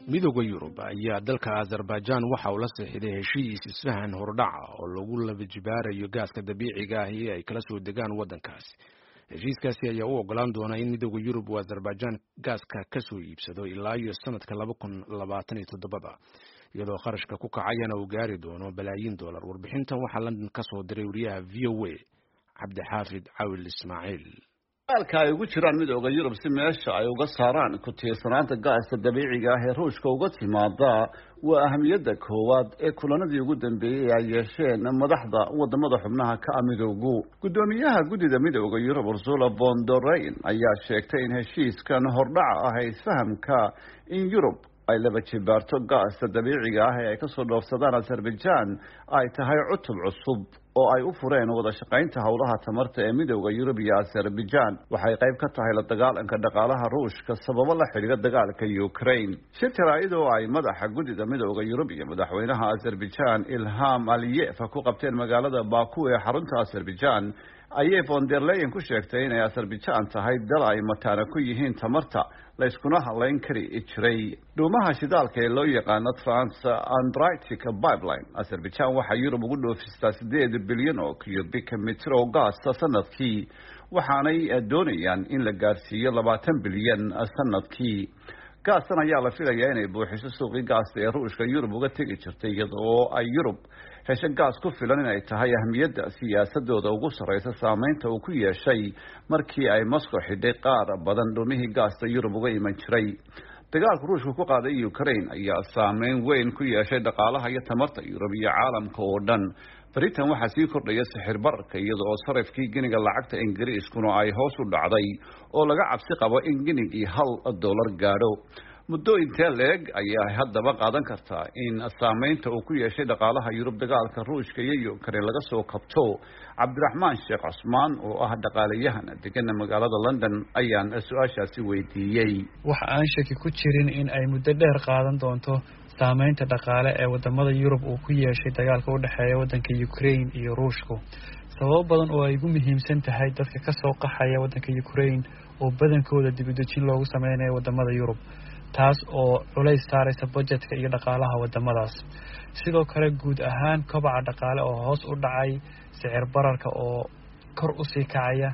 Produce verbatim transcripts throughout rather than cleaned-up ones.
midowga Yurub ayaa dalka Azerbaijan waxa uu la saxiixday heshiis isfahan hordhaca oo lagu laba jibaarayo gaaska dabiiciga ah ee ay kala soo degaan wadankaasi. Heshiiskaasi ayaa u ogolaan doona in midowga Yurub uu Azerbaijan gaaska ka soo iibsado ilaa iyo sanadka laba kun labaatan iyo toddoba iyadoo qarashka ku kacayana uu gaari doono balaayiin dollar. Warbixintan waxaa London ka soo diray wariyaha V O A Cabdixaafid Cawil Ismaaciil. halka ay ugu jiraan midowga Yurub si meesha ay uga saaraan ku tiirsanaanta gaaska dabiiciga ah ee Ruushka uga timaada waa ahamiyadda koowaad ee kulanadii ugu dambeeyay ay yeesheen madaxda wadamada xubnaha ka midowgu. Gudoomiyaha gudida midowga Yurub Ursula von der Leyen ayaa sheegtay in heshiiskan hordhaca ah ee isfahamka in Yurub ay laba jibaarto gaaska dabiiciga ah ee ay ka soo dhoofsadaan Azerbaijan ay tahay cutub cusub oo ay u fureen wada shaqaynta hawlaha tamarta ee midowga Yurub iyo Azerbaijan. Waxay qayb ka tahay la dagaalanka dhaqaalaha Ruushka sababo la xiriira dagaalka Ukraine. Shirka iyadoo ay madaxa gudida midowga Yurub iyo madaxweynaha Azerbaijan Ilham Aliyev ku qabteen magaalada Baku ee xarunta Azerbaijan ayay von der Leyen ku sheegtay in Azerbaijan tahay dal ay mataana ku yihiin tamarta la iskuna halayn kari jiray dhuumaha shidaalka ee loo yaqaan Trans-Adriatic Pipeline. Azerbaijan waxa Yurub ugu dhoofistaa sideed bilyan oo cubic meter oo gaas sanadkii, waxaanay doonayaan in la gaarsiiyo labaatan bilyan sanadkii. gaastan ayaa la filayaa inay buuxiso suuqii gaasta ee Ruushka Yurub uga tegi jirtay iyadoo ay Yurub hesho gaas ku filan inay tahay ahmiyadda siyaasadooda ugu sareysa saameynta uu ku yeeshay markii ay Moscow xidhay qaar badan dhumihii gaasta Yurub uga iman jiray. dagaalka Ruushka ku qaaday Ukraine ayaa saameyn weyn ku yeeshay dhaqaalaha iyo tamarta Yurub iyo caalamka oo dhan. Britain waxaa sii kordhaya sixir bararka iyadoo sarifkii giniga lacagta Ingiriiskuna ay hoos u dhacday oo laga cabsi qabo in ginigii hal dollar gaadho. muddo intee leeg ayaa haddaba qaadan kartaa in saameynta uu ku yeeshay dhaqaalaha Yurub dagaalka Ruushka iyo Ukraine laga soo kabto? Cabdiraxmaan Sheekh Cusmaan oo ah dhaqaalayahan degan magaalada London ayaan su'aashaasi weydiiyay. waxa aan shaki ku jirin in ay muddo dheer qaadan doonto saameynta dhaqaale ee wadamada Yurub uu ku yeeshay dagaalka u dhaxeeya wadanka Ukraine iyo Ruushka. sabab badan oo ay ugu muhiimsan tahay dadka ka soo qaxaya wadanka Ukraine oo badankooda dib u dejin loogu sameynayo wadamada Yurub, taas oo culays saaraysa budgetka iyo dhaqaalaha wadamadaas. sidoo kale guud ahaan kobaca dhaqaale oo hoos u dhacay, sicir bararka oo kor u sii kacaya,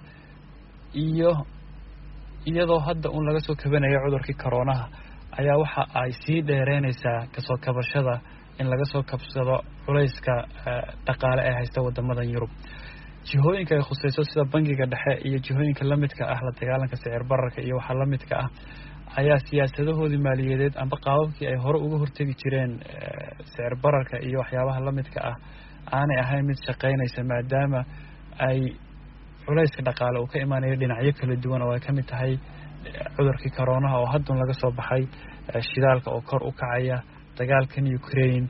iyo iyadoo hadda un laga soo kabanayo cudurkii corona ayaa waxa ay sii dheereynaysaa kasoo kabashada in laga soo kabsado culayska dhaqaale ee haysta wadamada Yurub. jihooyinka ay khusayso sida bangiga dhexe iyo jihooyinka la midka ah la dagaalanka sicir bararka iyo waxa la midka ah ayaa siyaasadahoodii maaliyadeed amba qaababkii ay hore uga hortagi jireen sicir bararka iyo waxyaabaha la midka ah aanay ahayn mid shaqaynaysa, maadaama ay culayska dhaqaale uu ka imaanayo dhinacyo kala duwan oo ay ka mid tahay cudurkii corona oo hadda laga soo baxay, shidaalka oo kor u kacaya, dagaalkan Ukraine.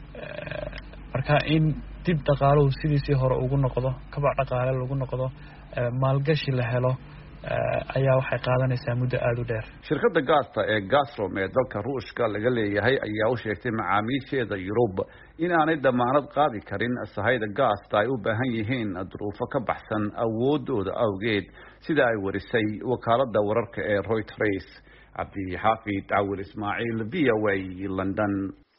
marka in dib dhaqaaluhu sidiisii hore ugu noqdo, kabac dhaqaale lagu noqdo, maalgashi la helo ayaa waxay qaadanaysaa muddo aad u dheer. shirkadda gaasta ee Gazprom ee dalka Ruushka laga leeyahay ayaa u sheegtay macaamiisheeda Yurub in aanay damaanad qaadi karin sahayda gaasta ay u baahan yihiin duruufo ka baxsan awoodooda awgeed, sida ay warisay wakaaladda wararka ee Reuters. Cabdixaafid Cawil Ismaaciil, V O A London.